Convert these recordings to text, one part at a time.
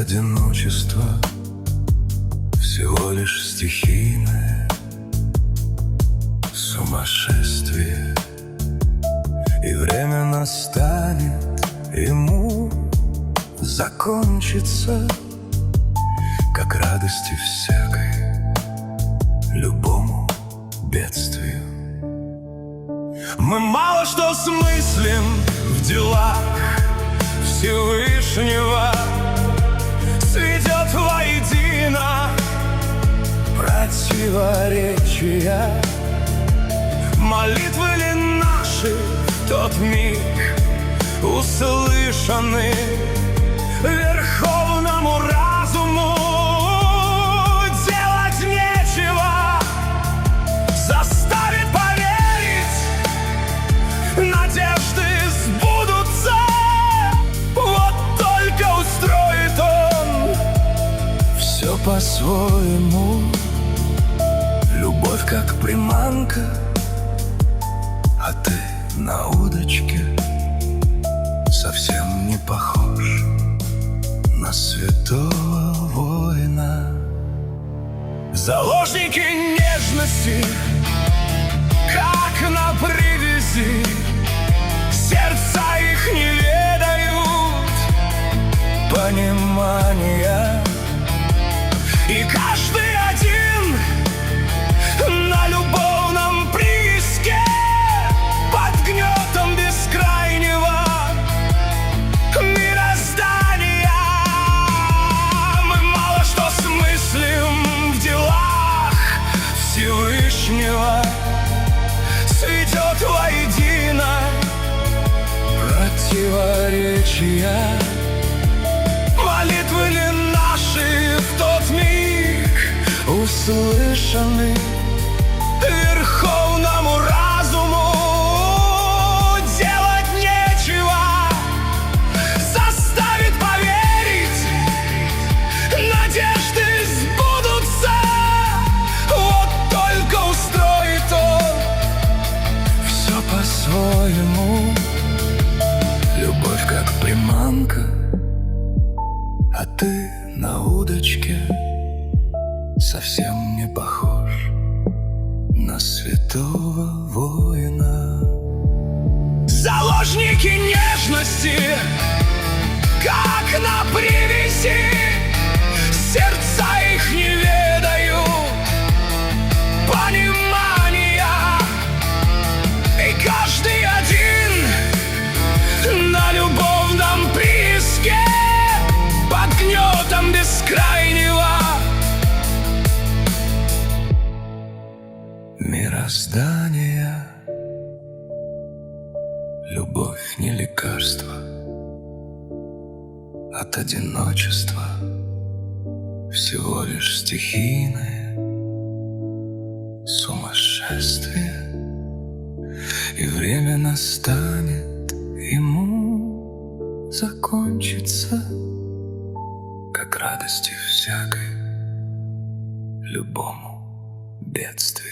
одиночество всего лишь стихийное сумасшествие, и время настанет, ему закончится, как радости всякой, любому бедствию. Мы мало что смыслим в делах Всевышнего, сведет воедино противоречия. Молитвы ли наши в тот миг услышаны верховному разуму? Делать нечего, заставит поверить, надежды сбудутся. Вот только устроит он все по-своему. Любовь как приманка, а ты на удочке совсем не похож на святого воина. Заложники нежности, как на привязи, сердца их не ведают понимания, и каждый один на любовном прииске под гнетом бескрайнего мироздания. Мы мало что смыслим в делах Всевышнего, сведет воедино противоречия. Молитвы ли наши в тот миг услышаны верховному разуму? Делать нечего, заставит поверить, надежды сбудутся. Вот только устроит он все по-своему. Любовь как приманка, а ты на удочке совсем не похож на святого воина. Заложники нежности, как на привязи, сердца их не ведают понимания, и каждый один на любовном прииске под гнетом бескрайнего мироздания. Любовь не лекарство от одиночества, всего лишь стихийное сумасшествие, и время настанет, ему закончится, как радости всякой, любому бедствию.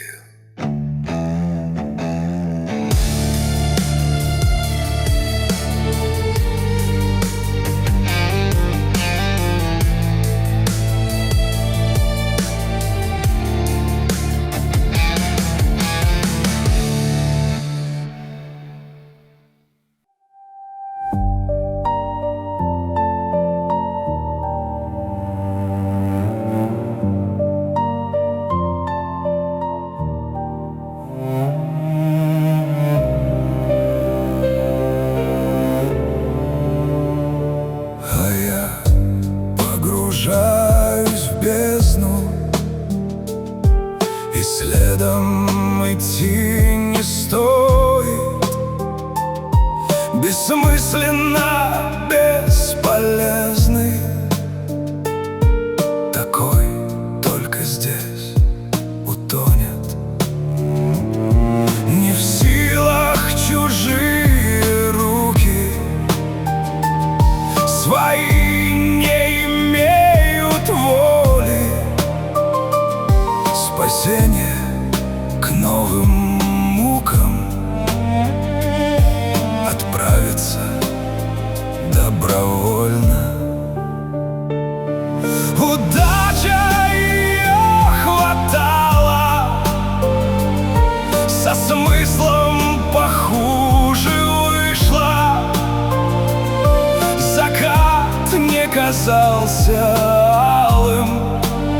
Погружаюсь в бездну, и следом идти не стоит. Бессмысленно, бесполезный, такой только здесь утонет. Не в силах чужие руки свои спасение к новым мукам отправиться добровольно. казался алым,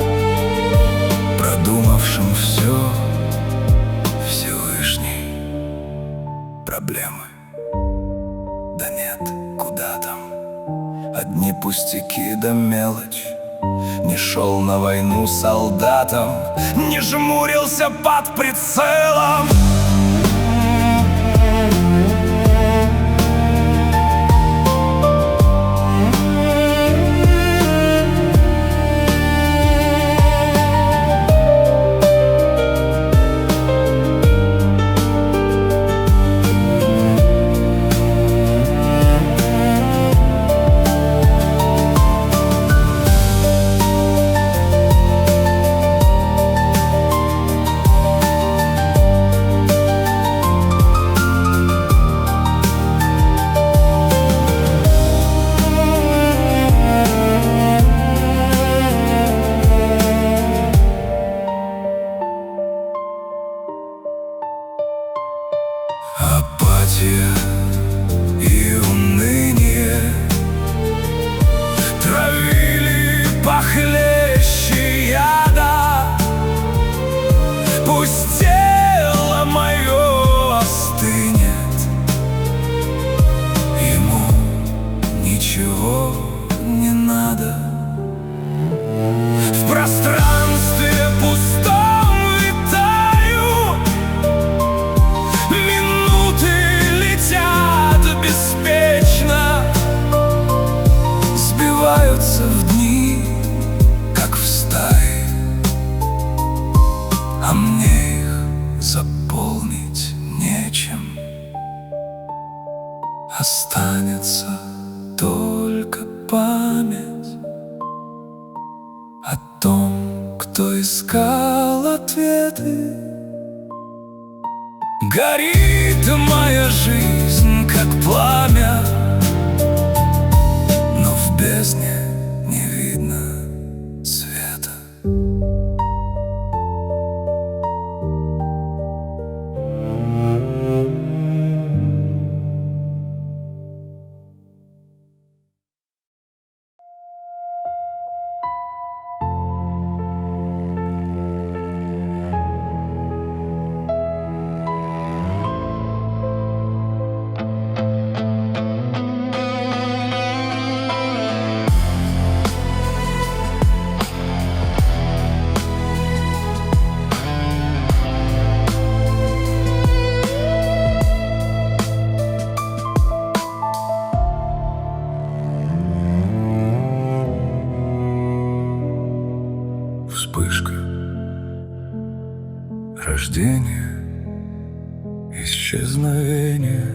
продумавшим все Всевышний. Проблемы? Да нет, куда там? Одни пустяки да мелочь. Не шел на войну солдатом, не жмурился под прицелом. Апатия и уныние травили похлеще яда. Пусть тело мое остынет, ему ничего не надо. В пространстве пустом витаю, беспечно сбиваются в дни, как в стае, а мне их заполнить нечем. Останется только память о том, кто искал ответы. Горит моя жизнь, как пламя, но в бездне не видно света. Вспышка, рождение, исчезновение.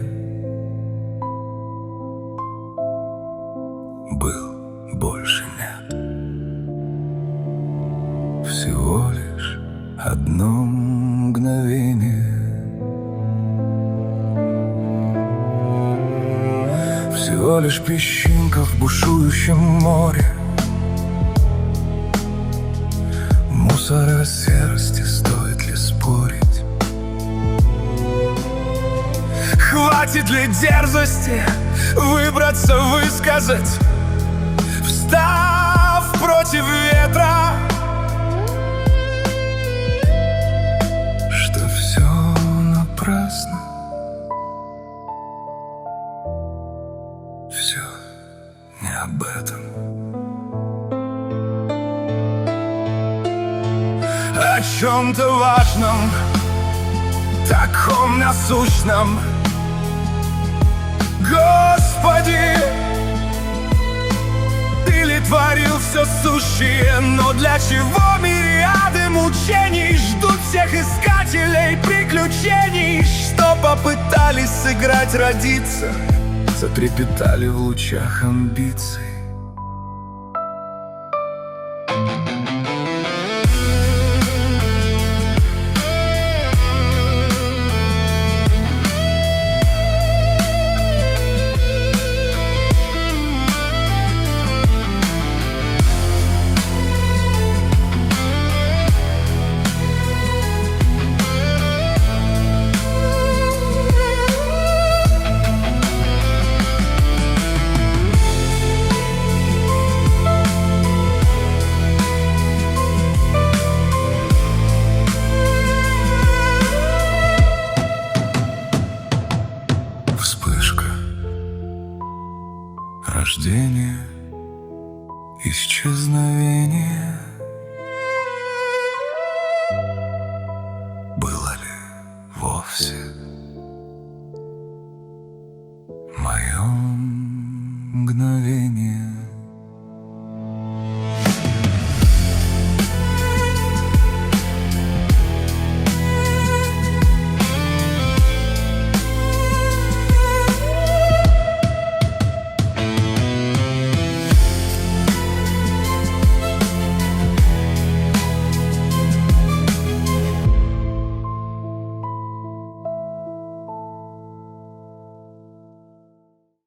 Был, больше нет. Всего лишь одно мгновение. Всего лишь песчинка в бушующем море. Мусора серости, стоит ли спорить? Хватит ли дерзости выбраться, высказать, встав против ветра, что все напрасно, все не об этом. О чем-то важном, таком насущном. Господи, Ты ли творил все сущее, но для чего мириады мучений ждут всех искателей приключений, что попытались сыграть, родиться, затрепетали в лучах амбиций. Рождение, исчезновение. Было ли вовсе мое мгновение?